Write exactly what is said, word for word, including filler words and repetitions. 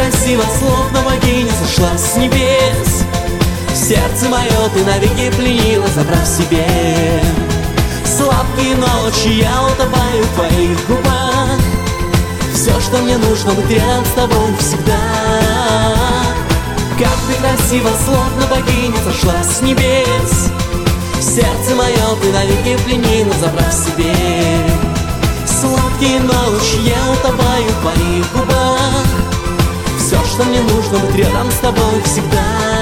красиво, словно богиня сошла с небес. Сердце мое ты навеки пленила, забрав себе. Сладкие ночи я утопаю в твоих губах. Все, что мне нужно, быть рядом с тобой всегда. Как ты красиво, словно богиня сошла с небес. Сердце мое ты навеки пленила, забрав себе. Сладкие ночи я утопаю в твоих губах. Все, что мне нужно, быть рядом с тобой всегда.